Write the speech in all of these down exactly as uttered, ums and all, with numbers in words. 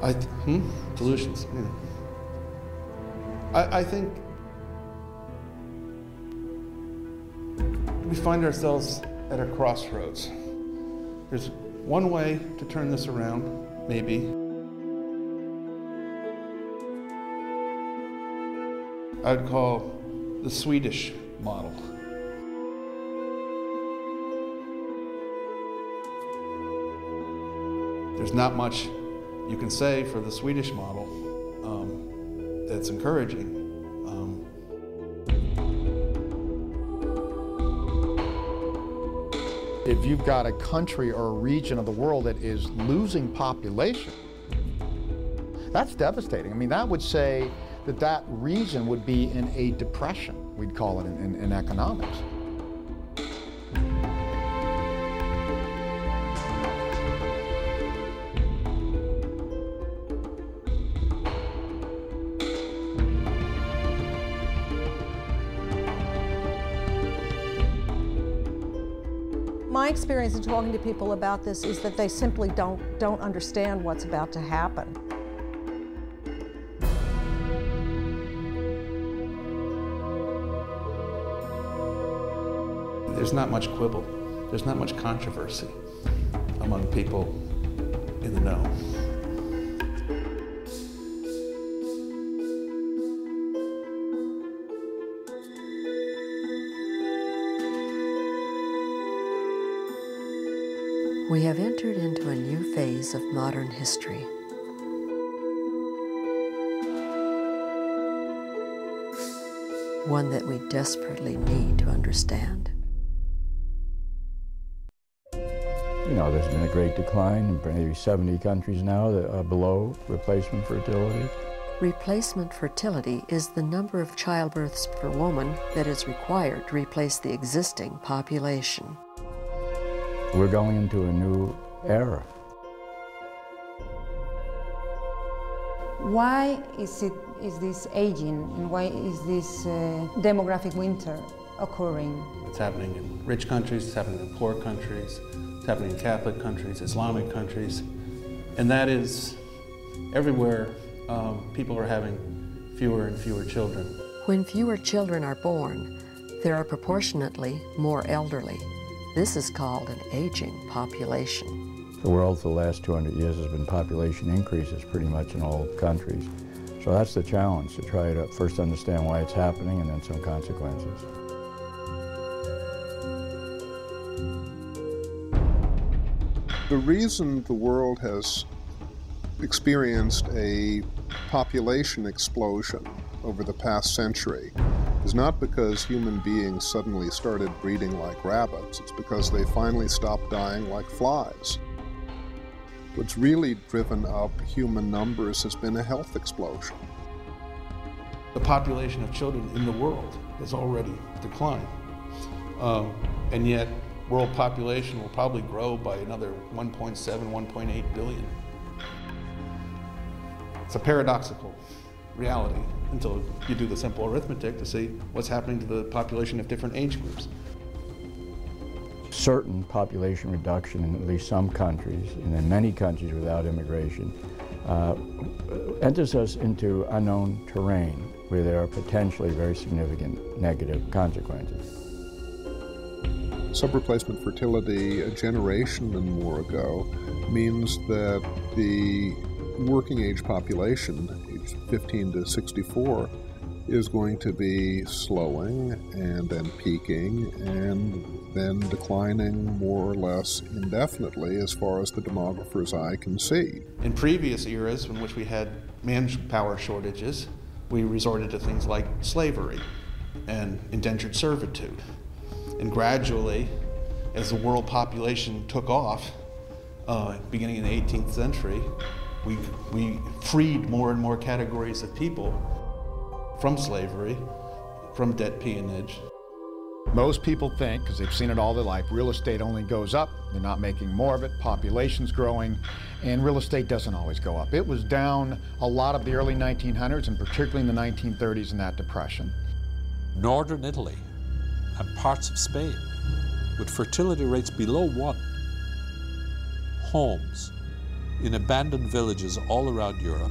I, hmm? Delusions, yeah. I, I think we find ourselves at a crossroads. There's one way to turn this around, maybe. I'd call the Swedish model. There's not much you can say for the Swedish model um, that's encouraging. Um, If you've got a country or a region of the world that is losing population, that's devastating. I mean, that would say that that region would be in a depression, we'd call it in, in, in economics. My experience in talking to people about this is that they simply don't, don't understand what's about to happen. There's not much quibble. There's not much controversy among people in the know. We have entered into a new phase of modern history. One that we desperately need to understand. You know, there's been a great decline in maybe seventy countries now that are below replacement fertility. Replacement fertility is the number of childbirths per woman that is required to replace the existing population. We're going into a new era. Why is it is this aging, and why is this uh, demographic winter occurring? It's happening in rich countries, it's happening in poor countries, it's happening in Catholic countries, Islamic countries, and that is everywhere um, people are having fewer and fewer children. When fewer children are born, there are proportionately more elderly. This is called an aging population. The world for the last two hundred years has been population increases pretty much in all countries. So that's the challenge, to try to first understand why it's happening and then some consequences. The reason the world has experienced a population explosion over the past century is not because human beings suddenly started breeding like rabbits. It's because they finally stopped dying like flies. What's really driven up human numbers has been a health explosion. The population of children in the world has already declined. Um, and yet, world population will probably grow by another one point seven, one point eight billion. It's a paradoxical reality until you do the simple arithmetic to see what's happening to the population of different age groups. Certain population reduction in at least some countries, and in many countries without immigration, uh, enters us into unknown terrain where there are potentially very significant negative consequences. Subreplacement fertility a generation and more ago means that the working age population, age fifteen to sixty-four, is going to be slowing and then peaking and then declining more or less indefinitely as far as the demographer's eye can see. In previous eras in which we had manpower shortages, we resorted to things like slavery and indentured servitude. And gradually, as the world population took off, uh, beginning in the eighteenth century, we, we freed more and more categories of people from slavery, from debt peonage. Most people think, because they've seen it all their life, real estate only goes up, they're not making more of it, population's growing, and real estate doesn't always go up. It was down a lot of the early nineteen hundreds, and particularly in the nineteen thirties in that depression. Northern Italy and parts of Spain, with fertility rates below one, homes in abandoned villages all around Europe.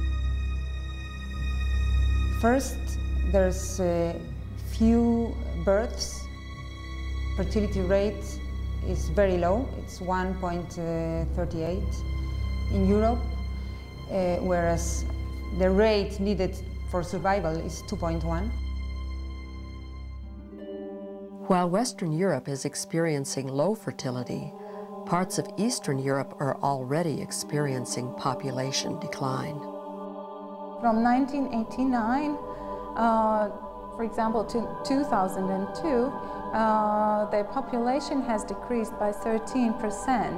First, there's uh, few births. Fertility rate is very low. It's one point three eight in Europe, uh, whereas the rate needed for survival is two point one. While Western Europe is experiencing low fertility, parts of Eastern Europe are already experiencing population decline. From nineteen eighty-nine, uh, for example, to two thousand two, uh, the population has decreased by thirteen percent.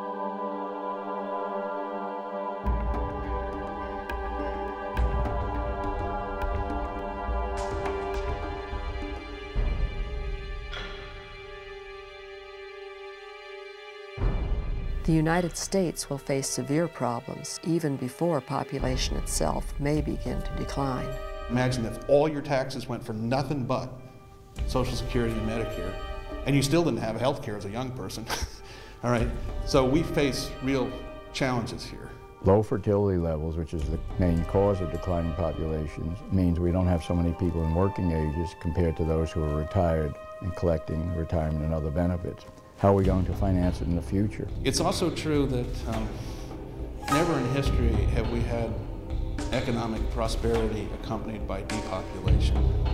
The United States will face severe problems even before population itself may begin to decline. Imagine if all your taxes went for nothing but Social Security and Medicare, and you still didn't have health care as a young person. All right, so we face real challenges here. Low fertility levels, which is the main cause of declining populations, means we don't have so many people in working ages compared to those who are retired and collecting retirement and other benefits. How are we going to finance it in the future? It's also true that um, never in history have we had economic prosperity accompanied by depopulation.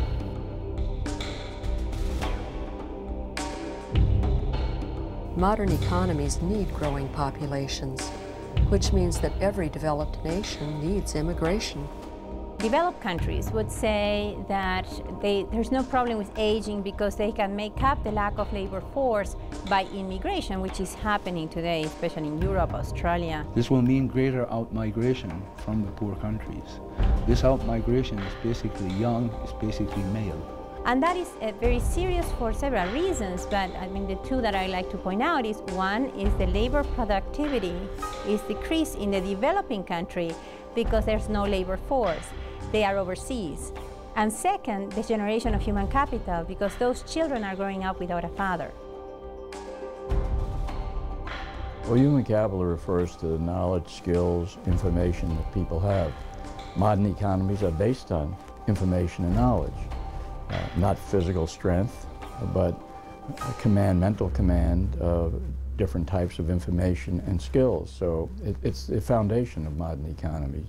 Modern economies need growing populations, which means that every developed nation needs immigration. Developed countries would say that they, there's no problem with aging because they can make up the lack of labor force by immigration, which is happening today, especially in Europe, Australia. This will mean greater out-migration from the poor countries. This out-migration is basically young, it's basically male. And that is uh, very serious for several reasons, but I mean the two that I like to point out is one is the labor productivity is decreased in the developing country because there's no labor force. They are overseas. And second, the generation of human capital, because those children are growing up without a father. Well, human capital refers to the knowledge, skills, information that people have. Modern economies are based on information and knowledge. Uh, not physical strength, but command, mental command of different types of information and skills. So it, it's the foundation of modern economies.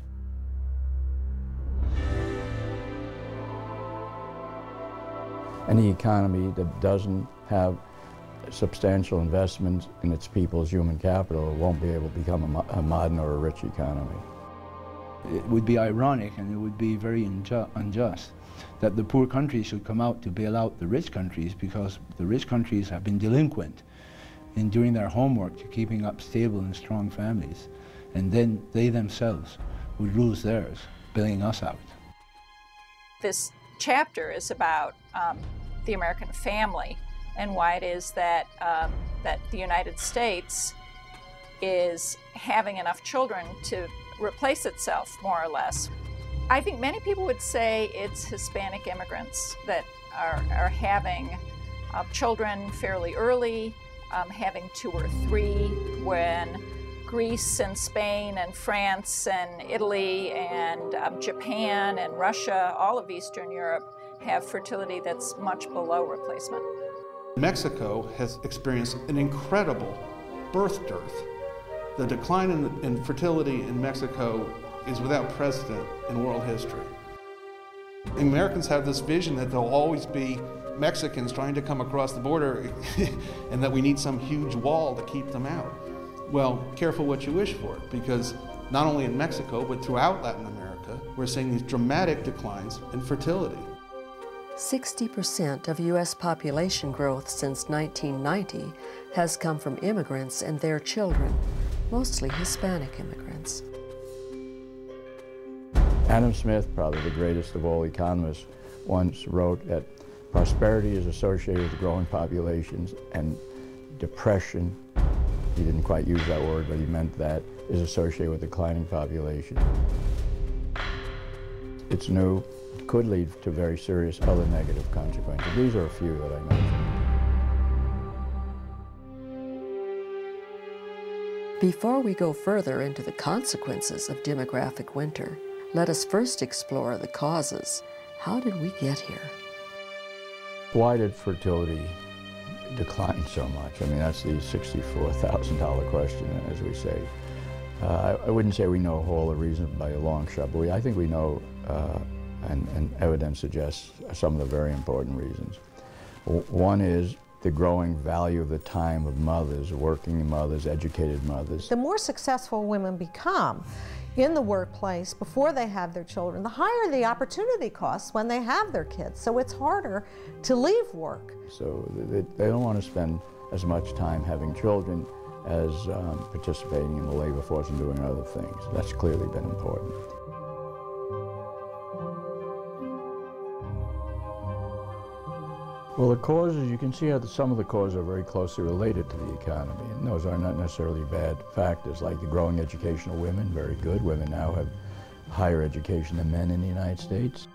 Any economy that doesn't have substantial investments in its people's human capital won't be able to become a, mo a modern or a rich economy. It would be ironic and it would be very unju unjust that the poor countries should come out to bail out the rich countries because the rich countries have been delinquent in doing their homework to keeping up stable and strong families, and then they themselves would lose theirs, bailing us out. This chapter is about um, the American family and why it is that, um, that the United States is having enough children to replace itself, more or less. I think many people would say it's Hispanic immigrants that are, are having uh, children fairly early, um, having two or three, when Greece and Spain and France and Italy and um, Japan and Russia, all of Eastern Europe, have fertility that's much below replacement. Mexico has experienced an incredible birth dearth. The decline in, in fertility in Mexico is without precedent in world history. Americans have this vision that there'll always be Mexicans trying to come across the border and that we need some huge wall to keep them out. Well, careful what you wish for, because not only in Mexico, but throughout Latin America, we're seeing these dramatic declines in fertility. sixty percent of U S population growth since nineteen ninety has come from immigrants and their children, mostly Hispanic immigrants. Adam Smith, probably the greatest of all economists, once wrote that prosperity is associated with growing populations and depression, he didn't quite use that word, but he meant that, is associated with declining population. It's new, could lead to very serious other negative consequences. These are a few that I mentioned. Before we go further into the consequences of demographic winter, let us first explore the causes. How did we get here? Why did fertility decline so much? I mean, that's the sixty-four thousand dollar question, as we say. Uh, I, I wouldn't say we know all the reasons by a long shot, but we, I think we know, uh, and, and evidence suggests some of the very important reasons. W one is the growing value of the time of mothers, working mothers, educated mothers. The more successful women become in the workplace before they have their children, the higher the opportunity costs when they have their kids. So it's harder to leave work. So they, they don't want to spend as much time having children as um, participating in the labor force and doing other things. That's clearly been important. Well, the causes, you can see how the, some of the causes are very closely related to the economy, and those are not necessarily bad factors, like the growing education of women, very good. Women now have higher education than men in the United States.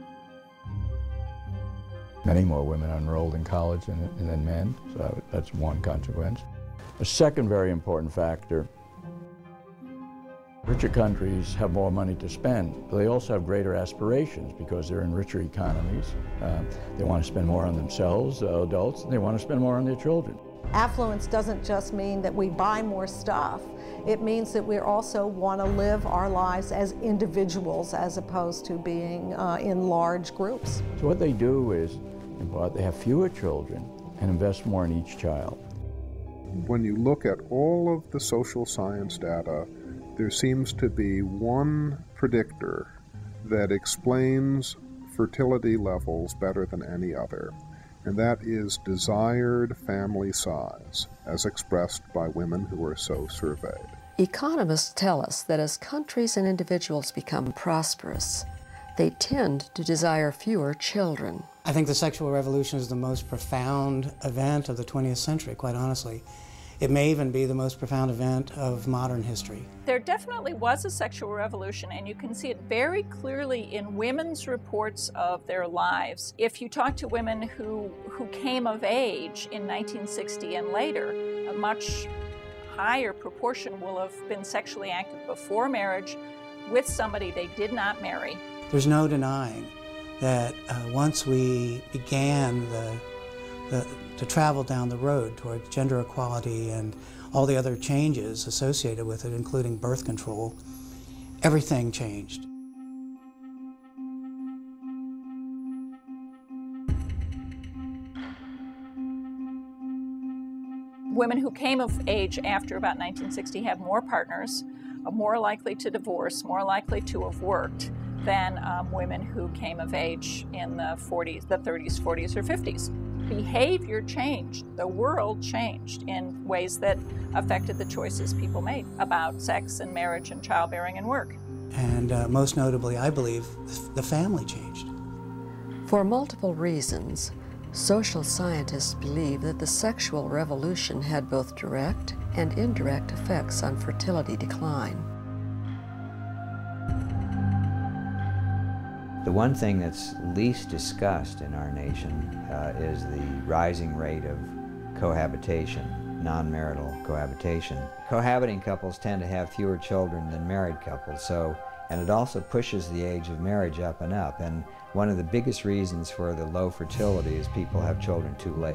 Many more women are enrolled in college than, than men, so that's one consequence. A second very important factor, richer countries have more money to spend, but they also have greater aspirations because they're in richer economies. Uh, they want to spend more on themselves, uh, adults, and they want to spend more on their children. Affluence doesn't just mean that we buy more stuff. It means that we also want to live our lives as individuals as opposed to being uh, in large groups. So what they do is, in part, they have fewer children and invest more in each child. When you look at all of the social science data, there seems to be one predictor that explains fertility levels better than any other, and that is desired family size, as expressed by women who are so surveyed. Economists tell us that as countries and individuals become prosperous, they tend to desire fewer children. I think the sexual revolution is the most profound event of the twentieth century, quite honestly. It may even be the most profound event of modern history. There definitely was a sexual revolution, and you can see it very clearly in women's reports of their lives. If you talk to women who, who came of age in nineteen sixty and later, a much higher proportion will have been sexually active before marriage with somebody they did not marry. There's no denying that uh, once we began the, the, to travel down the road toward gender equality and all the other changes associated with it, including birth control, everything changed. Women who came of age after about nineteen sixty have more partners, are more likely to divorce, more likely to have worked than um, women who came of age in the forties, the thirties, forties, or fifties. Behavior changed. The world changed in ways that affected the choices people made about sex and marriage and childbearing and work. And uh, most notably, I believe, the family changed. For multiple reasons, social scientists believe that the sexual revolution had both direct and indirect effects on fertility decline. The one thing that's least discussed in our nation uh, is the rising rate of cohabitation, non-marital cohabitation. Cohabiting couples tend to have fewer children than married couples, so, and it also pushes the age of marriage up and up. And one of the biggest reasons for the low fertility is people have children too late.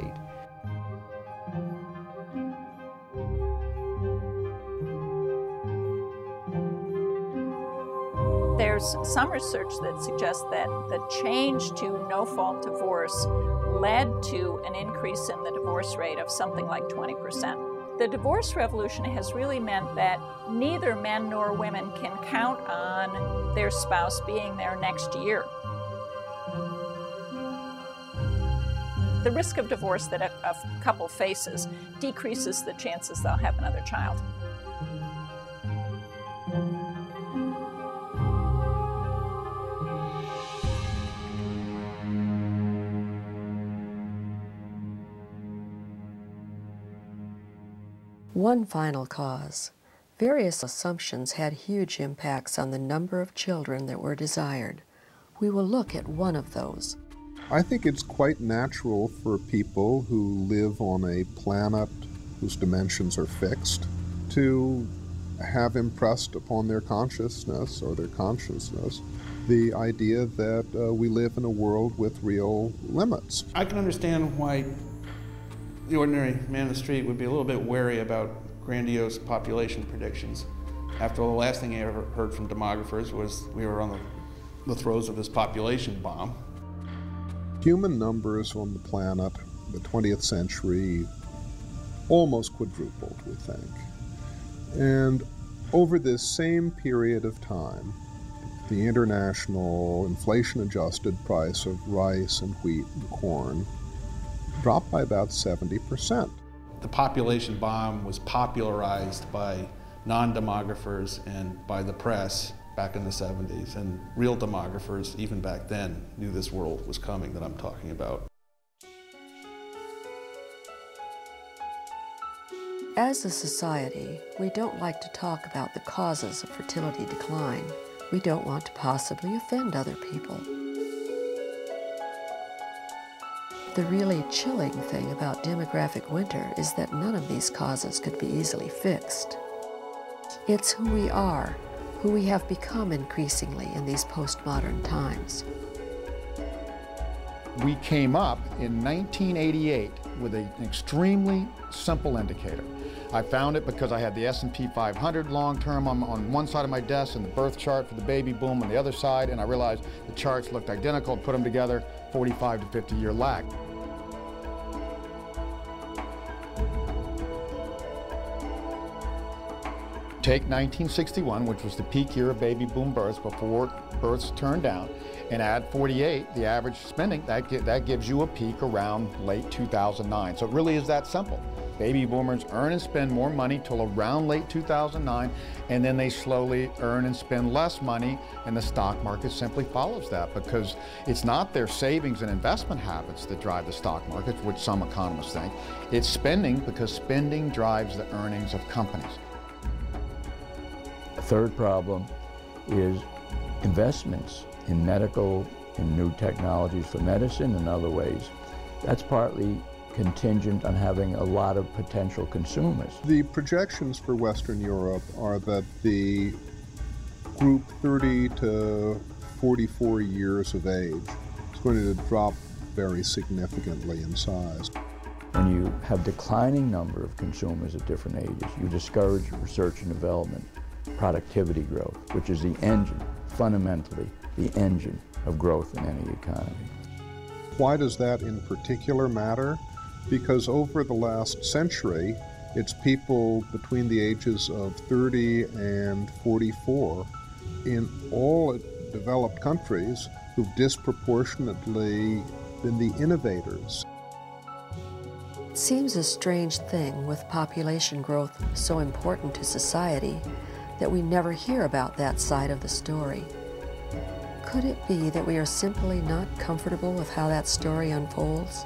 There's some research that suggests that the change to no-fault divorce led to an increase in the divorce rate of something like twenty percent. The divorce revolution has really meant that neither men nor women can count on their spouse being there next year. The risk of divorce that a, a couple faces decreases the chances they'll have another child. One final cause. Various assumptions had huge impacts on the number of children that were desired. We will look at one of those. I think it's quite natural for people who live on a planet whose dimensions are fixed to have impressed upon their consciousness or their consciousness the idea that uh, we live in a world with real limits. I can understand why the ordinary man in the street would be a little bit wary about grandiose population predictions. After all, the last thing I ever heard from demographers was we were on the, the throes of this population bomb. Human numbers on the planet in the twentieth century almost quadrupled, we think. And over this same period of time, the international inflation-adjusted price of rice and wheat and corn dropped by about seventy percent. The population bomb was popularized by non-demographers and by the press back in the seventies, and real demographers, even back then, knew this world was coming that I'm talking about. As a society, we don't like to talk about the causes of fertility decline. We don't want to possibly offend other people. The really chilling thing about demographic winter is that none of these causes could be easily fixed. It's who we are, who we have become increasingly in these postmodern times. We came up in nineteen eighty-eight with an extremely simple indicator. I found it because I had the S and P five hundred long-term on, on one side of my desk and the birth chart for the baby boom on the other side, and I realized the charts looked identical, put them together, forty-five to fifty year lag. Take nineteen sixty-one, which was the peak year of baby boom births before births turned down, and add forty-eight, the average spending, that, that gives you a peak around late two thousand nine. So it really is that simple. Baby boomers earn and spend more money till around late two thousand nine, and then they slowly earn and spend less money, and the stock market simply follows that, because it's not their savings and investment habits that drive the stock market, which some economists think. It's spending, because spending drives the earnings of companies. A third problem is investments in medical, in new technologies for medicine and other ways. That's partly contingent on having a lot of potential consumers. The projections for Western Europe are that the group thirty to forty-four years of age is going to drop very significantly in size. When you have declining number of consumers at different ages, you discourage research and development, productivity growth, which is the engine, fundamentally the engine of growth in any economy. Why does that in particular matter? Because over the last century, it's people between the ages of thirty and forty-four in all developed countries who've disproportionately been the innovators. It seems a strange thing, with population growth so important to society, that we never hear about that side of the story. Could it be that we are simply not comfortable with how that story unfolds?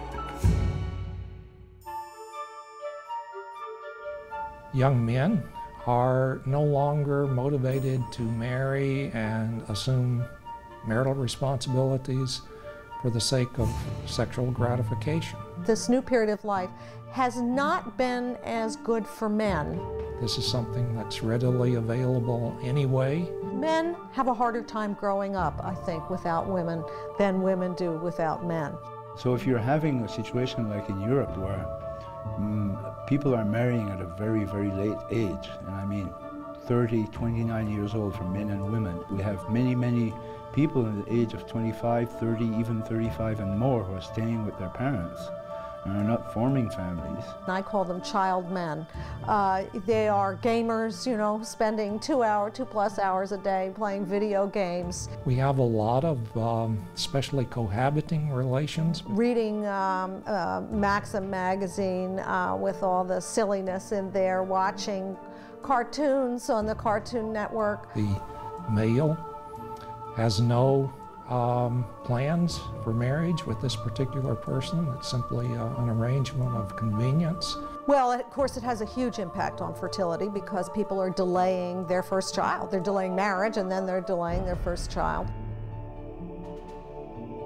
Young men are no longer motivated to marry and assume marital responsibilities for the sake of sexual gratification. This new period of life has not been as good for men. This is something that's readily available anyway. Men have a harder time growing up, I think, without women than women do without men. So if you're having a situation like in Europe where mm, people are marrying at a very, very late age, and I mean thirty, twenty-nine years old for men and women, we have many, many people in the age of twenty-five, thirty, even thirty-five and more who are staying with their parents and are not forming families. I call them child men. Uh, they are gamers, you know, spending two hour, two plus hours a day playing video games. We have a lot of um, especially cohabiting relations. Reading um, uh, Maxim magazine uh, with all the silliness in there, watching cartoons on the Cartoon Network. The male has no um, plans for marriage with this particular person. It's simply uh, an arrangement of convenience. Well, of course, it has a huge impact on fertility because people are delaying their first child. They're delaying marriage, and then they're delaying their first child.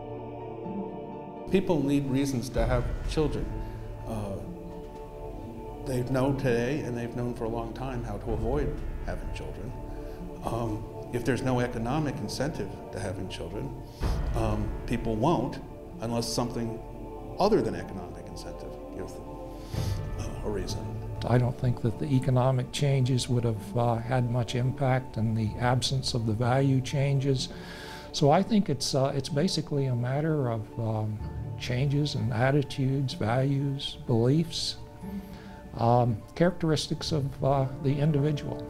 People need reasons to have children. Uh, They know today, and they've known for a long time, how to avoid having children. Um, if there's no economic incentive to having children, um, people won't unless something other than economic incentive gives them uh, a reason. I don't think that the economic changes would have uh, had much impact in the absence of the value changes. So I think it's, uh, it's basically a matter of um, changes in attitudes, values, beliefs, um, characteristics of uh, the individual.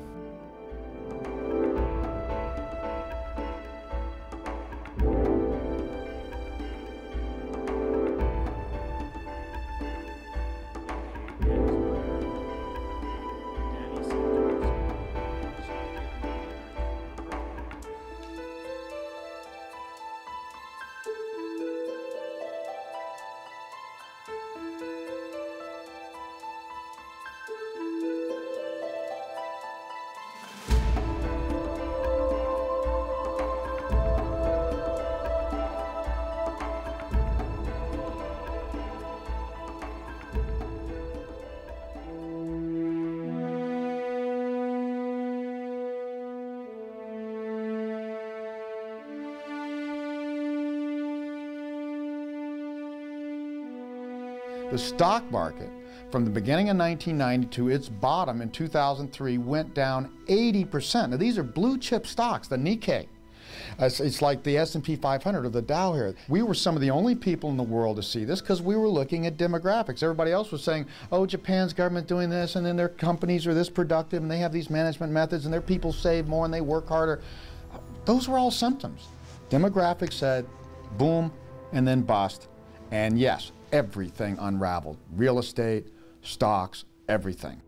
The stock market, from the beginning of nineteen ninety to its bottom in two thousand three, went down eighty percent. Now, these are blue chip stocks, the Nikkei. Uh, it's, it's like the S and P five hundred or the Dow here. We were some of the only people in the world to see this because we were looking at demographics. Everybody else was saying, oh, Japan's government doing this, and then their companies are this productive, and they have these management methods, and their people save more, and they work harder. Those were all symptoms. Demographics said, boom, and then bust. And yes, everything unraveled. Real estate, stocks, everything.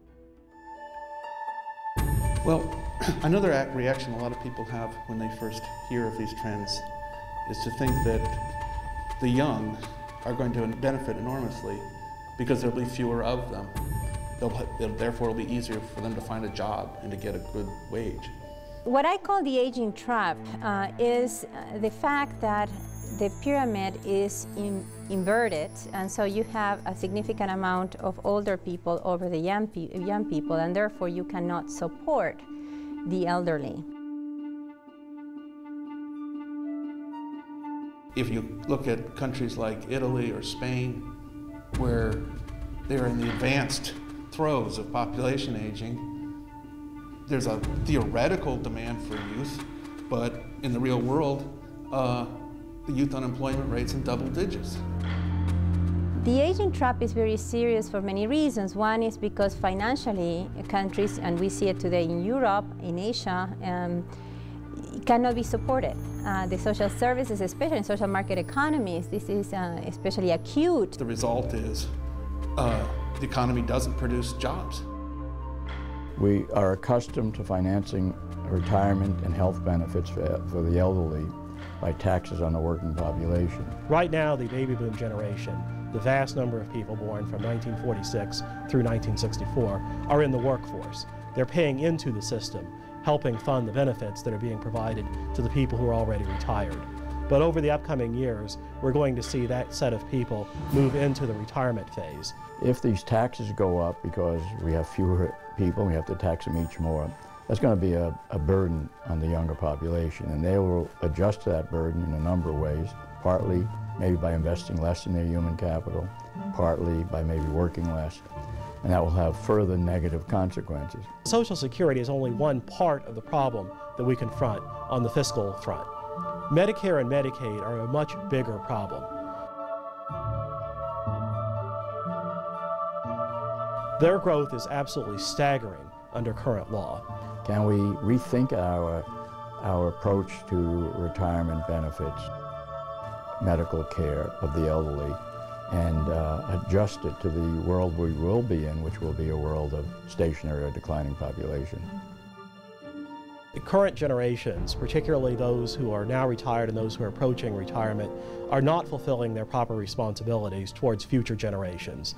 Well, another act reaction a lot of people have when they first hear of these trends is to think that the young are going to benefit enormously because there'll be fewer of them. They'll, they'll, therefore, it'll be easier for them to find a job and to get a good wage. What I call the aging trap uh, is uh, the fact that the pyramid is in, inverted, and so you have a significant amount of older people over the young, pe young people, and therefore you cannot support the elderly. If you look at countries like Italy or Spain, where they're in the advanced throes of population aging, there's a theoretical demand for youth, but in the real world, uh, the youth unemployment rate's in double digits. The aging trap is very serious for many reasons. One is because financially countries, and we see it today in Europe, in Asia, um, cannot be supported. Uh, the social services, especially in social market economies, this is uh, especially acute. The result is uh, the economy doesn't produce jobs. We are accustomed to financing retirement and health benefits for, for the elderly by taxes on the working population. Right now, the baby boom generation, the vast number of people born from nineteen forty-six through nineteen sixty-four, are in the workforce. They're paying into the system, helping fund the benefits that are being provided to the people who are already retired. But over the upcoming years, we're going to see that set of people move into the retirement phase. If these taxes go up because we have fewer people, we have to tax them each more, that's going to be a, a burden on the younger population, and they will adjust to that burden in a number of ways, partly maybe by investing less in their human capital, partly by maybe working less, and that will have further negative consequences. Social Security is only one part of the problem that we confront on the fiscal front. Medicare and Medicaid are a much bigger problem. Their growth is absolutely staggering under current law. Can we rethink our, our approach to retirement benefits, medical care of the elderly, and uh, adjust it to the world we will be in, which will be a world of stationary or declining population? The current generations, particularly those who are now retired and those who are approaching retirement, are not fulfilling their proper responsibilities towards future generations.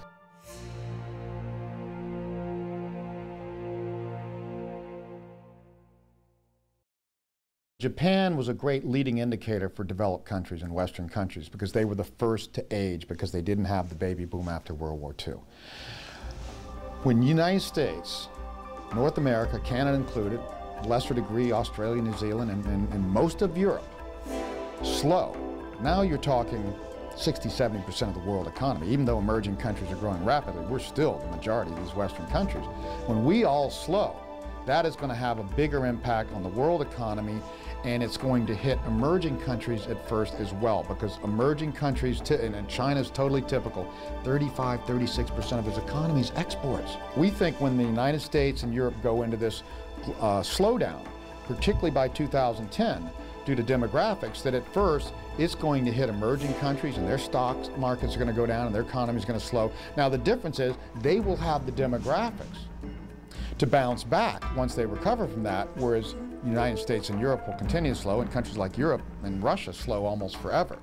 Japan was a great leading indicator for developed countries and Western countries because they were the first to age because they didn't have the baby boom after World War Two. When the United States, North America, Canada included, lesser degree Australia, New Zealand, and, and, and most of Europe, slow. Now you're talking sixty, seventy percent of the world economy. Even though emerging countries are growing rapidly, we're still the majority of these Western countries. When we all slow, that is going to have a bigger impact on the world economy, and it's going to hit emerging countries at first as well, because emerging countries, and China's totally typical, thirty-five, thirty-six percent of its economy is exports. We think when the United States and Europe go into this uh, slowdown, particularly by two thousand ten, due to demographics, that at first it's going to hit emerging countries and their stock markets are going to go down and their economy is going to slow. Now the difference is they will have the demographics to bounce back once they recover from that, whereas the United States and Europe will continue to slow, and countries like Europe and Russia slow almost forever.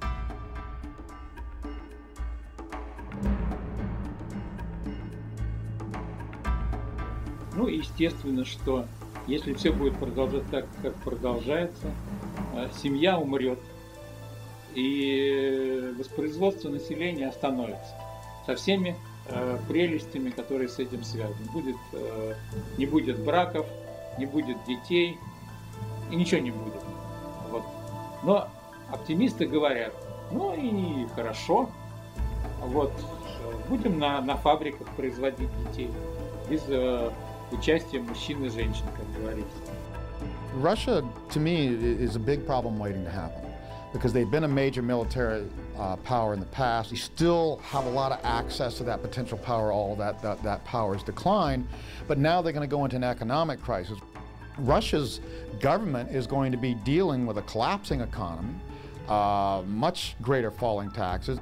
Ну и естественно, что если все будет продолжаться так, как продолжается, семья умрет, и воспроизводство населения остановится со всеми э, прелестями, которые с этим связаны. Будет, э, не будет браков, не будет детей, и ничего не будет. Вот. Но оптимисты говорят, ну и хорошо, вот, будем на, на фабриках производить детей без э, участия мужчин и женщин, как говорится. Russia, to me, is a big problem waiting to happen, because they've been a major military uh, power in the past. They still have a lot of access to that potential power. All that, that, that power has declined, but now they're going to go into an economic crisis. Russia's government is going to be dealing with a collapsing economy, uh, much greater falling taxes.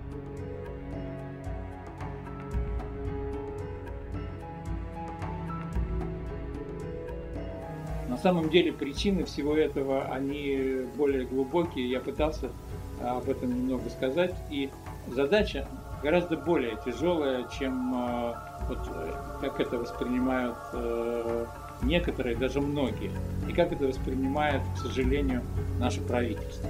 На самом деле причины всего этого, они более глубокие, я пытался об этом немного сказать, и задача гораздо более тяжелая, чем вот, как это воспринимают некоторые, даже многие, и как это воспринимает, к сожалению, наше правительство.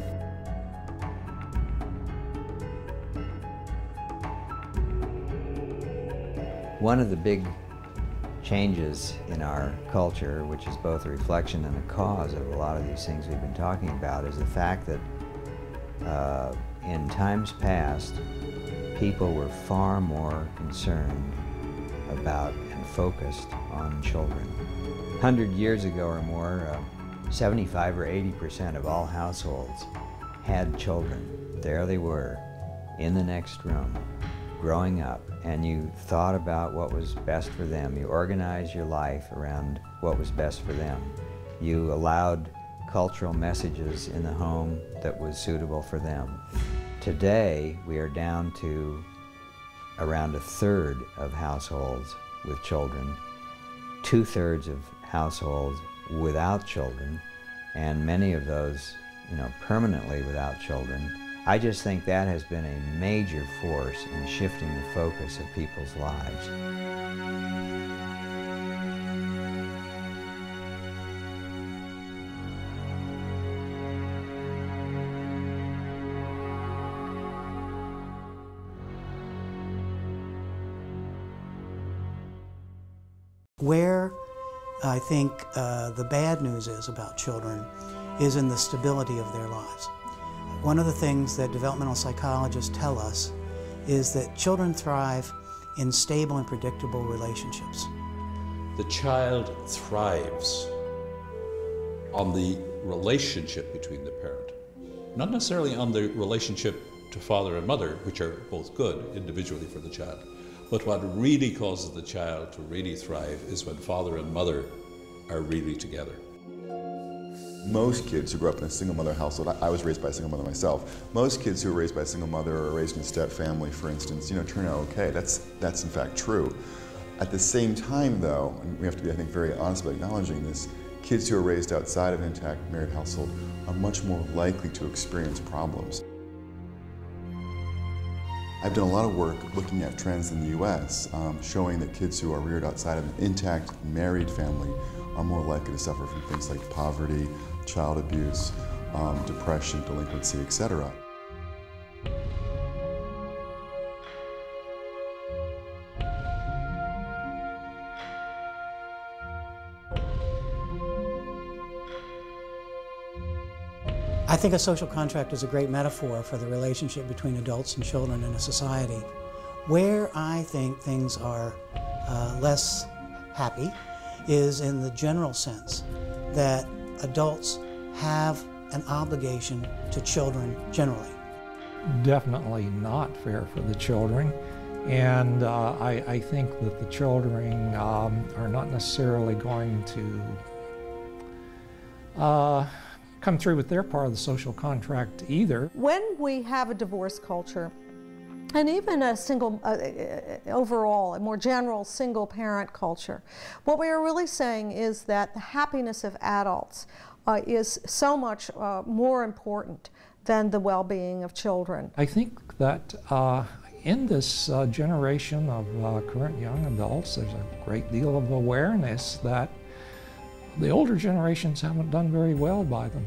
One of the big changes in our culture, which is both a reflection and a cause of a lot of these things we've been talking about, is the fact that uh, in times past, people were far more concerned about and focused on children. A hundred years ago or more, uh, seventy-five or eighty percent of all households had children. There they were, in the next room, growing up, and you thought about what was best for them. You organized your life around what was best for them. You allowed cultural messages in the home that was suitable for them. Today, we are down to around a third of households with children, two-thirds of households without children, and many of those, you know, permanently without children. I just think that has been a major force in shifting the focus of people's lives. Where I think uh, the bad news is about children is in the stability of their lives. One of the things that developmental psychologists tell us is that children thrive in stable and predictable relationships. The child thrives on the relationship between the parent, not necessarily on the relationship to father and mother, which are both good individually for the child. But what really causes the child to really thrive is when father and mother are really together. Most kids who grow up in a single mother household, I, I was raised by a single mother myself, most kids who are raised by a single mother or raised in a step family, for instance, you know, turn out okay. That's, that's in fact true. At the same time though, and we have to be, I think, very honest about acknowledging this, kids who are raised outside of an intact married household are much more likely to experience problems. I've done a lot of work looking at trends in the U S, um, showing that kids who are reared outside of an intact married family are more likely to suffer from things like poverty, child abuse, um, depression, delinquency, et cetera. I think a social contract is a great metaphor for the relationship between adults and children in a society. Where I think things are uh, less happy is in the general sense that adults have an obligation to children generally. Definitely not fair for the children. And uh, I, I think that the children um, are not necessarily going to uh, come through with their part of the social contract either. When we have a divorce culture, and even a single, uh, overall, a more general single-parent culture, what we are really saying is that the happiness of adults uh, is so much uh, more important than the well-being of children. I think that uh, in this uh, generation of uh, current young adults, there's a great deal of awareness that the older generations haven't done very well by them.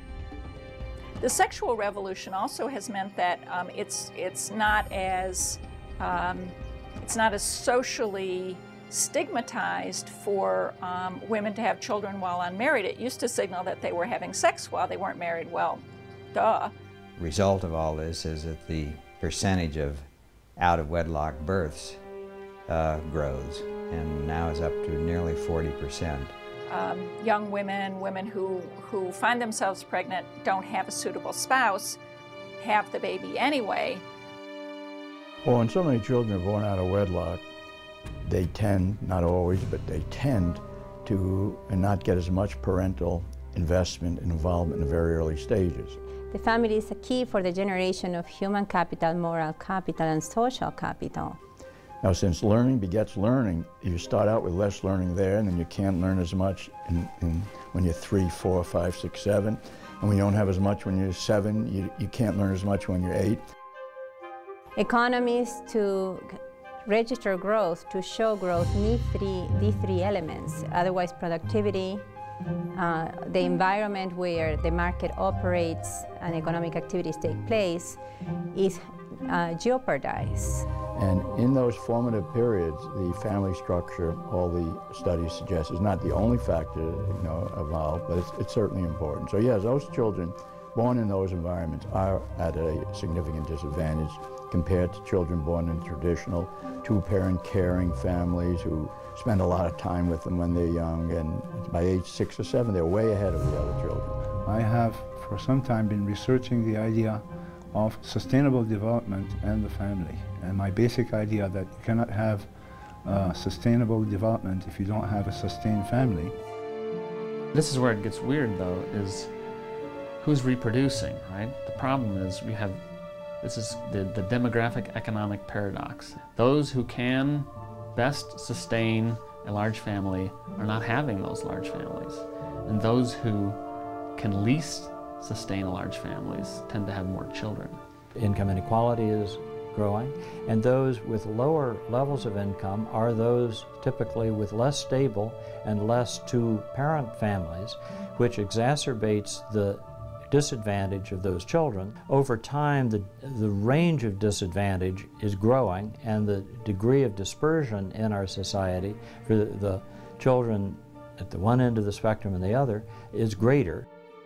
The sexual revolution also has meant that um, it's it's not as um, it's not as socially stigmatized for um, women to have children while unmarried. It used to signal that they were having sex while they weren't married. Well, duh. Result of all this is that the percentage of out-of-wedlock births uh, grows, and now is up to nearly forty percent. Um, young women, women who, who find themselves pregnant, don't have a suitable spouse, have the baby anyway. Well, when so many children are born out of wedlock, they tend, not always, but they tend to not get as much parental investment and involvement in the very early stages. The family is a key for the generation of human capital, moral capital, and social capital. Now, since learning begets learning, you start out with less learning there, and then you can't learn as much in, in, when you're three, four, five, six, seven. And when you don't have as much when you're seven, you, you can't learn as much when you're eight. Economies to register growth, to show growth, need three, these three elements. Otherwise, productivity, uh, the environment where the market operates and economic activities take place is uh, jeopardized. And in those formative periods, the family structure, all the studies suggest, is not the only factor, you know, evolved, but it's, it's certainly important. So yes, those children born in those environments are at a significant disadvantage compared to children born in traditional two-parent caring families who spend a lot of time with them when they're young, and by age six or seven, they're way ahead of the other children. I have for some time been researching the idea of sustainable development and the family. And my basic idea that you cannot have uh, sustainable development if you don't have a sustained family. This is where it gets weird, though, is who's reproducing, right? The problem is we have, this is the, the demographic economic paradox. Those who can best sustain a large family are not having those large families. And those who can least sustain large families tend to have more children. Income inequality is growing, and those with lower levels of income are those typically with less stable and less two-parent families, which exacerbates the disadvantage of those children. Over time, the, the range of disadvantage is growing, and the degree of dispersion in our society for the, the children at the one end of the spectrum and the other is greater.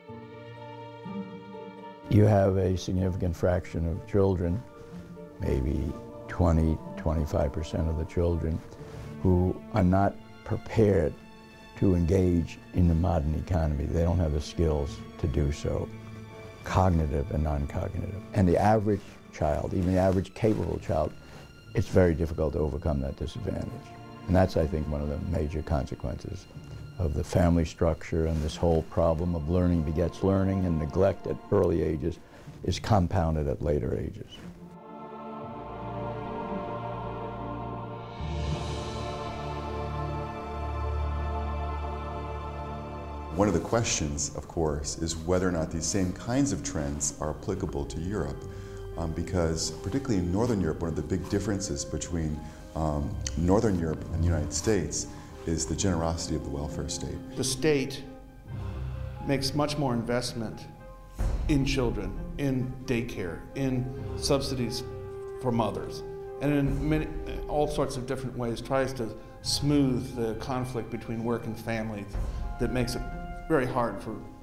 You have a significant fraction of children, maybe twenty, twenty-five percent of the children, who are not prepared to engage in the modern economy. They don't have the skills to do so, cognitive and non-cognitive. And the average child, even the average capable child, it's very difficult to overcome that disadvantage. And that's, I think, one of the major consequences of the family structure, and this whole problem of learning begets learning, and neglect at early ages is compounded at later ages. One of the questions, of course, is whether or not these same kinds of trends are applicable to Europe. Um, because particularly in Northern Europe, one of the big differences between um, Northern Europe and the United States is the generosity of the welfare state. The state makes much more investment in children, in daycare, in subsidies for mothers, and in many, all sorts of different ways tries to smooth the conflict between work and family that makes it very hard for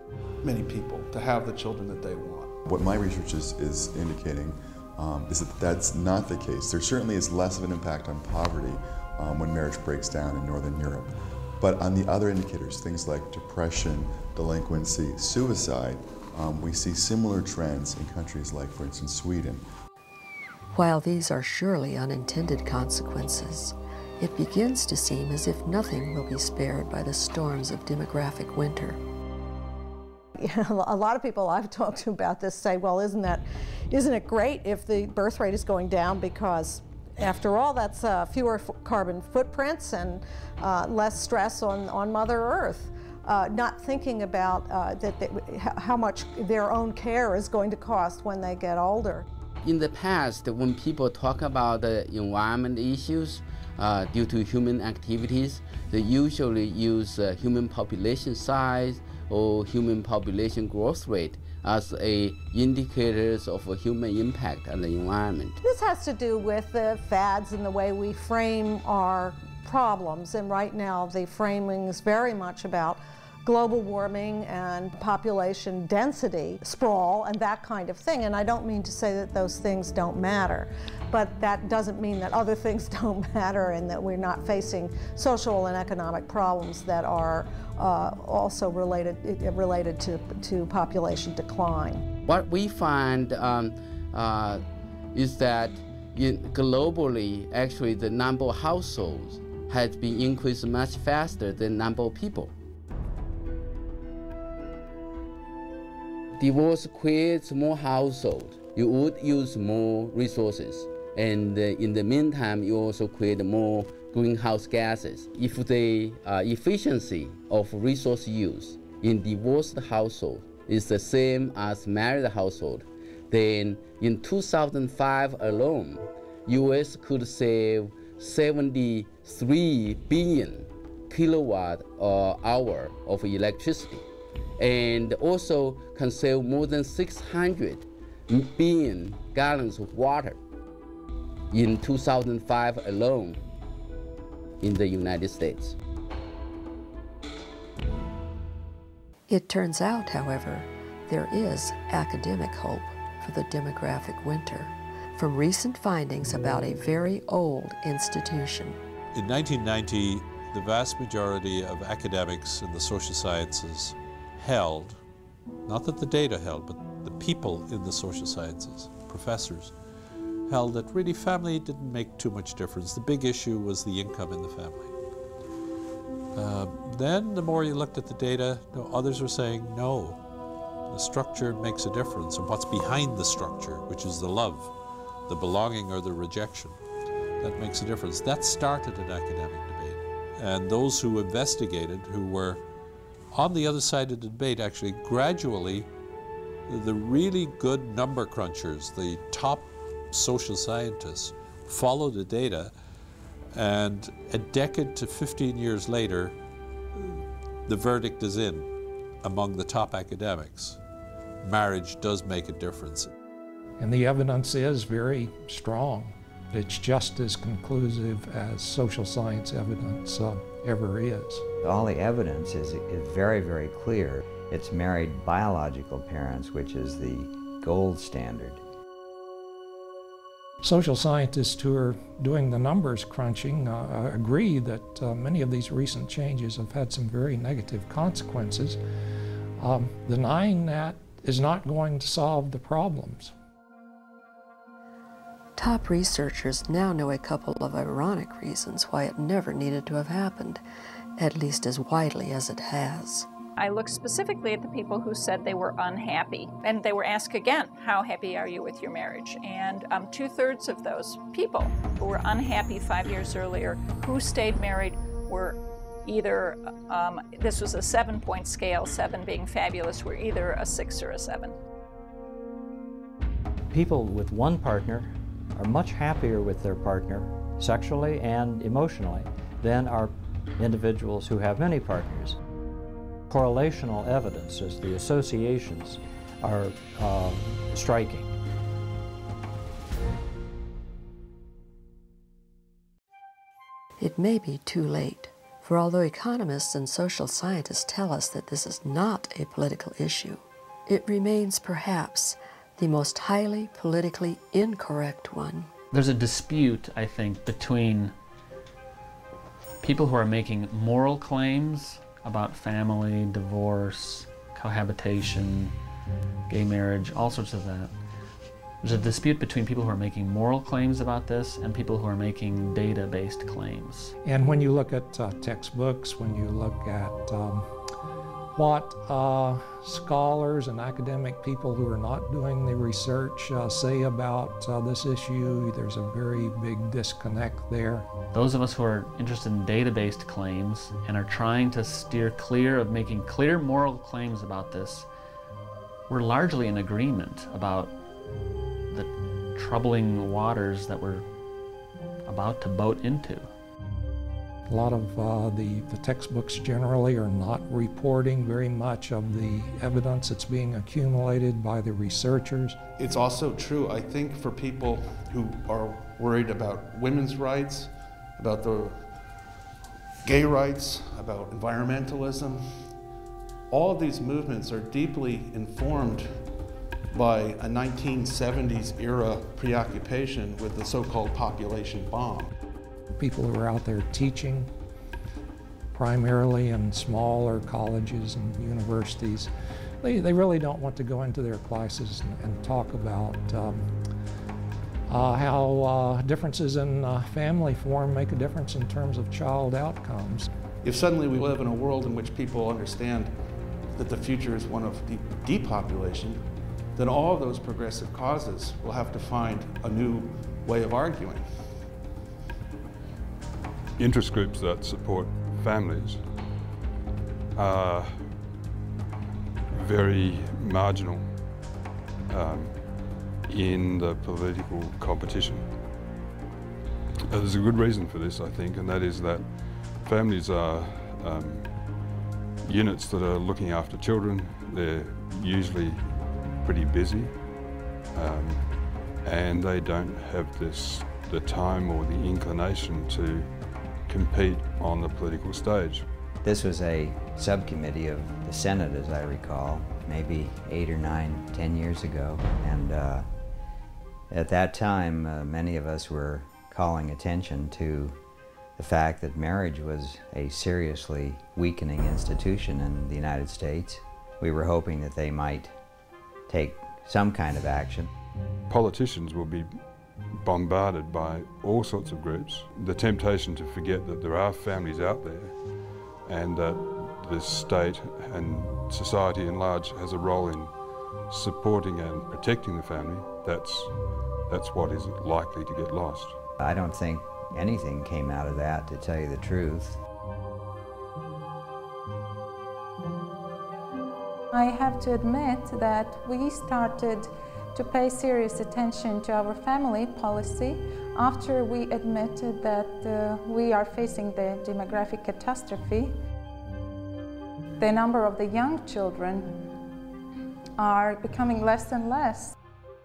many people to have the children that they want. What my research is, is indicating um, is that that's not the case. There certainly is less of an impact on poverty um, when marriage breaks down in Northern Europe. But on the other indicators, things like depression, delinquency, suicide, um, we see similar trends in countries like, for instance, Sweden. While these are surely unintended consequences, it begins to seem as if nothing will be spared by the storms of demographic winter. You know, a lot of people I've talked to about this say, well, isn't that, isn't it great if the birth rate is going down, because after all, that's uh, fewer f carbon footprints and uh, less stress on, on Mother Earth. Uh, not thinking about uh, that they, how much their own care is going to cost when they get older. In the past, when people talk about the environment issues uh, due to human activities, they usually use uh, human population size or human population growth rate as a indicators of a human impact on the environment. This has to do with the fads and the way we frame our problems, and right now the framing is very much about global warming and population density, sprawl, and that kind of thing. And I don't mean to say that those things don't matter, but that doesn't mean that other things don't matter and that we're not facing social and economic problems that are uh, also related, related to, to population decline. What we find um, uh, is that in, globally, actually the number of households has been increased much faster than number of people. Divorce creates more households. You would use more resources. And uh, in the meantime, you also create more greenhouse gases. If the uh, efficiency of resource use in divorced household is the same as married household, then in two thousand five alone, U S could save seventy-three billion kilowatt hour of electricity, and also can save more than six hundred billion gallons of water in two thousand five alone in the United States. It turns out, however, there is academic hope for the demographic winter from recent findings about a very old institution. In nineteen ninety, the vast majority of academics in the social sciences held, not that the data held, but the people in the social sciences, professors, held that really family didn't make too much difference. The big issue was the income in the family. Uh, then the more you looked at the data, no, others were saying, no, the structure makes a difference, and what's behind the structure, which is the love, the belonging or the rejection, that makes a difference. That started an academic debate. And those who investigated, who were on the other side of the debate, actually gradually, the really good number crunchers, the top social scientists, followed the data, and a decade to fifteen years later, the verdict is in among the top academics. Marriage does make a difference. And the evidence is very strong. It's just as conclusive as social science evidence uh, ever is. All the evidence is, is very, very clear. It's married biological parents, which is the gold standard. Social scientists who are doing the numbers crunching uh, agree that uh, many of these recent changes have had some very negative consequences. Um, denying that is not going to solve the problems. Top researchers now know a couple of ironic reasons why it never needed to have happened, at least as widely as it has. I looked specifically at the people who said they were unhappy, and they were asked again, how happy are you with your marriage? And um, two-thirds of those people who were unhappy five years earlier, who stayed married, were either, um, this was a seven-point scale, seven being fabulous, were either a six or a seven. People with one partner are much happier with their partner sexually and emotionally than are individuals who have many partners. Correlational evidence, as the associations, are uh, striking. It may be too late For although economists and social scientists tell us that this is not a political issue, it remains perhaps the most highly politically incorrect one. There's a dispute, I think, between people who are making moral claims about family, divorce, cohabitation, gay marriage, all sorts of that. There's a dispute between people who are making moral claims about this and people who are making data-based claims. And when you look at uh, textbooks, when you look at um, what uh, scholars and academic people who are not doing the research uh, say about uh, this issue, there's a very big disconnect there. Those of us who are interested in data-based claims and are trying to steer clear of making clear moral claims about this, we're largely in agreement about the troubling waters that we're about to boat into. A lot of uh, the, the textbooks generally are not reporting very much of the evidence that's being accumulated by the researchers. It's also true, I think, for people who are worried about women's rights, about the gay rights, about environmentalism. All of these movements are deeply informed by a nineteen seventies era preoccupation with the so-called population bomb. People who are out there teaching, primarily in smaller colleges and universities, they, they really don't want to go into their classes and, and talk about um, uh, how uh, differences in uh, family form make a difference in terms of child outcomes. If suddenly we live in a world in which people understand that the future is one of de depopulation, then all of those progressive causes will have to find a new way of arguing. Interest groups that support families are very marginal um, in the political competition. Uh, there's a good reason for this, I think, and that is that families are um, units that are looking after children. They're usually pretty busy, um, and they don't have this the time or the inclination to compete on the political stage. This was a subcommittee of the Senate, as I recall, maybe eight or nine, ten years ago, and uh, at that time uh, many of us were calling attention to the fact that marriage was a seriously weakening institution in the United States. We were hoping that they might take some kind of action. Politicians will be bombarded by all sorts of groups. The temptation to forget that there are families out there and that the state and society in large has a role in supporting and protecting the family, that's, that's what is likely to get lost. I don't think anything came out of that, to tell you the truth. I have to admit that we started to pay serious attention to our family policy after we admitted that uh, we are facing the demographic catastrophe. The number of the young children are becoming less and less.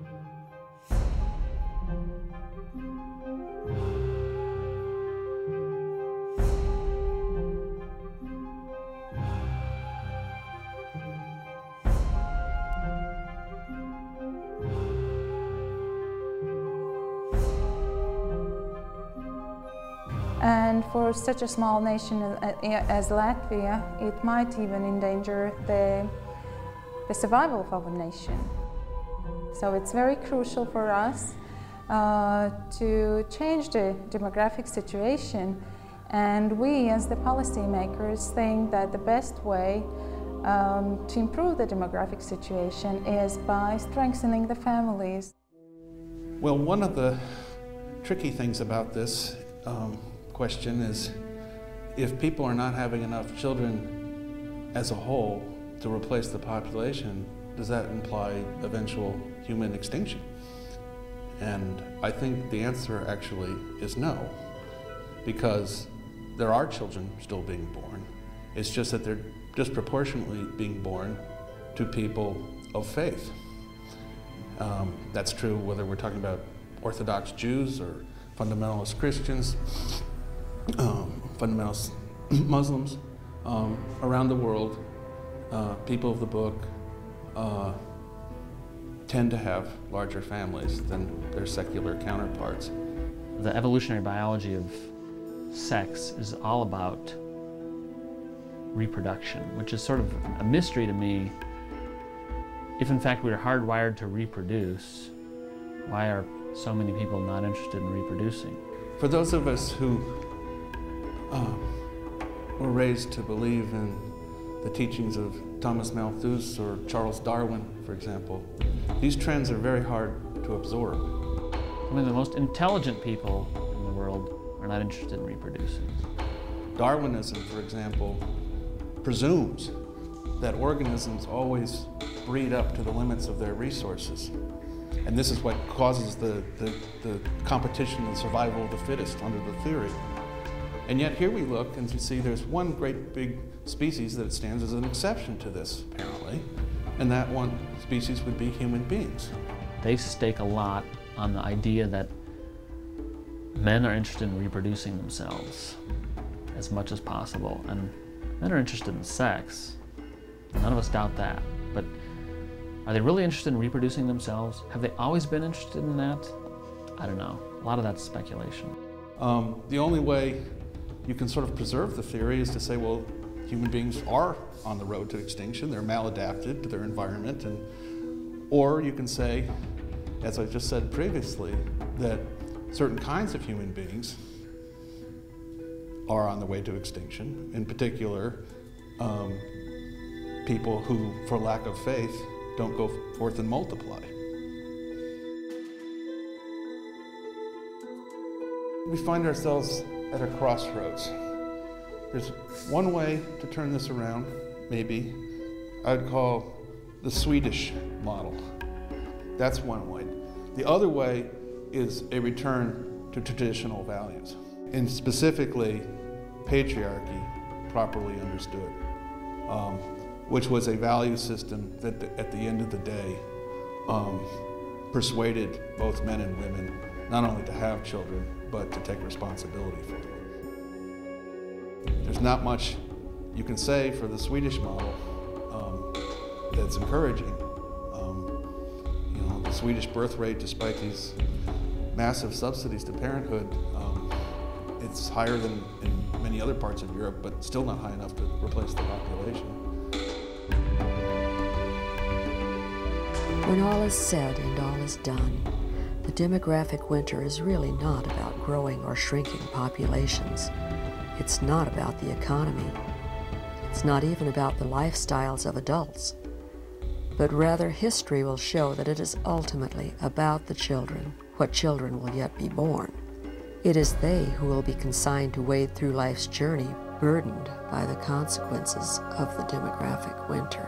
And for such a small nation as Latvia, it might even endanger the, the survival of our nation. So it's very crucial for us uh, to change the demographic situation. And we, as the policymakers, think that the best way um, to improve the demographic situation is by strengthening the families. Well, one of the tricky things about this um, question is, if people are not having enough children as a whole to replace the population, does that imply eventual human extinction? And I think the answer actually is no, because there are children still being born. It's just that they're disproportionately being born to people of faith. Um, that's true whether we're talking about Orthodox Jews or fundamentalist Christians, um, fundamentalist Muslims um, around the world, uh, people of the book, uh, tend to have larger families than their secular counterparts. The evolutionary biology of sex is all about reproduction, which is sort of a mystery to me. If in fact we are hardwired to reproduce, why are so many people not interested in reproducing? For those of us who uh, were raised to believe in the teachings of Thomas Malthus or Charles Darwin, for example, these trends are very hard to absorb. Some of the most intelligent people in the world are not interested in reproducing. Darwinism, for example, presumes that organisms always breed up to the limits of their resources. And this is what causes the, the, the competition and survival of the fittest under the theory. And yet here we look and see there's one great big species that stands as an exception to this, apparently, and that one species would be human beings. They stake a lot on the idea that men are interested in reproducing themselves as much as possible, and men are interested in sex. None of us doubt that, but are they really interested in reproducing themselves? Have they always been interested in that? I don't know. A lot of that's speculation. Um, the only way you can sort of preserve the theory is to say, well, human beings are on the road to extinction. They're maladapted to their environment. And, or you can say, as I just said previously, that certain kinds of human beings are on the way to extinction. In particular, um, people who, for lack of faith, don't go forth and multiply. We find ourselves at a crossroads. There's one way to turn this around, maybe, I'd call the Swedish model. That's one way. The other way is a return to traditional values, and specifically patriarchy, properly understood. Um, which was a value system that the, at the end of the day um, persuaded both men and women not only to have children, but to take responsibility for them. There's not much you can say for the Swedish model um, that's encouraging. Um, you know, the Swedish birth rate, despite these massive subsidies to parenthood, um, it's higher than in many other parts of Europe, but still not high enough to replace the population. When all is said and all is done, the demographic winter is really not about growing or shrinking populations. It's not about the economy. It's not even about the lifestyles of adults. But rather, history will show that it is ultimately about the children, what children will yet be born. It is they who will be consigned to wade through life's journey, burdened by the consequences of the demographic winter.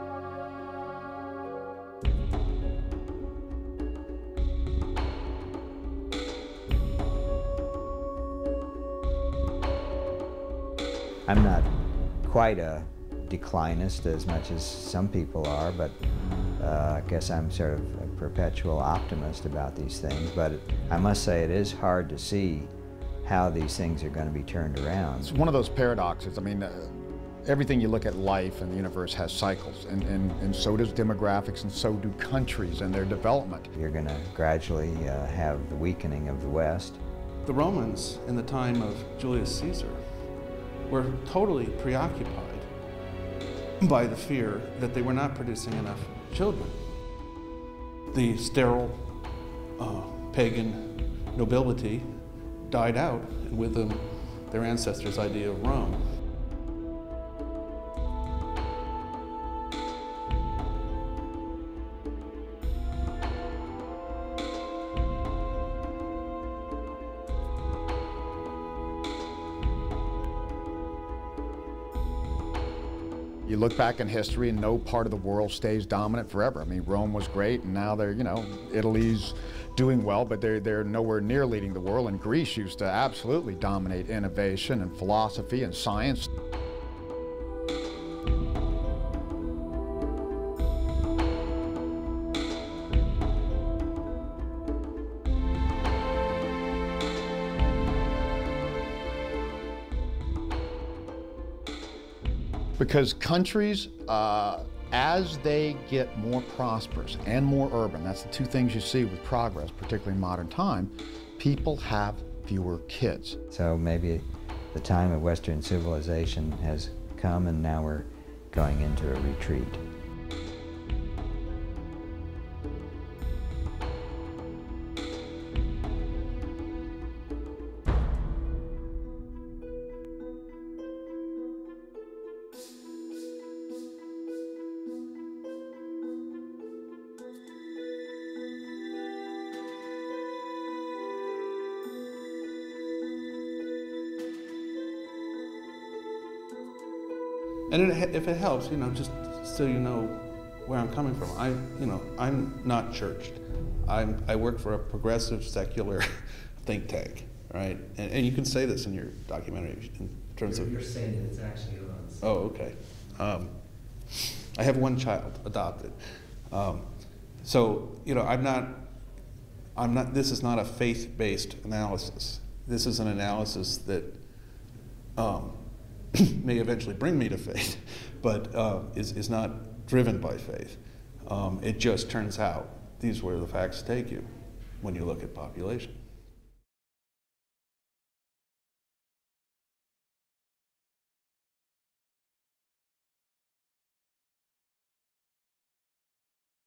I'm not quite a declinist as much as some people are, but uh, I guess I'm sort of a perpetual optimist about these things. But I must say it is hard to see how these things are going to be turned around. It's one of those paradoxes. I mean, uh, everything you look at life and the universe has cycles, and, and, and so does demographics, and so do countries and their development. You're going to gradually uh, have the weakening of the West. The Romans, in the time of Julius Caesar, were totally preoccupied by the fear that they were not producing enough children. The sterile, uh, pagan nobility died out, and with them, their ancestors' idea of Rome. You look back in history and no part of the world stays dominant forever. I mean, Rome was great, and now they're, you know, Italy's doing well, but they're, they're nowhere near leading the world. And Greece used to absolutely dominate innovation and philosophy and science. Because countries, uh, as they get more prosperous and more urban, that's the two things you see with progress, particularly in modern time, people have fewer kids. So maybe the time of Western civilization has come and now we're going into a retreat. And it, if it helps, you know, just so you know where I'm coming from, I, you know, I'm not churched. I'm, I work for a progressive secular think tank, right? And, and you can say this in your documentary in terms you're, of. You're saying it, it's actually on. Oh, okay. Um, I have one child adopted, um, so you know, I'm not. I'm not. This is not a faith-based analysis. This is an analysis that. Um, may eventually bring me to faith, but uh, is, is not driven by faith. Um, it just turns out these where the facts take you when you look at population.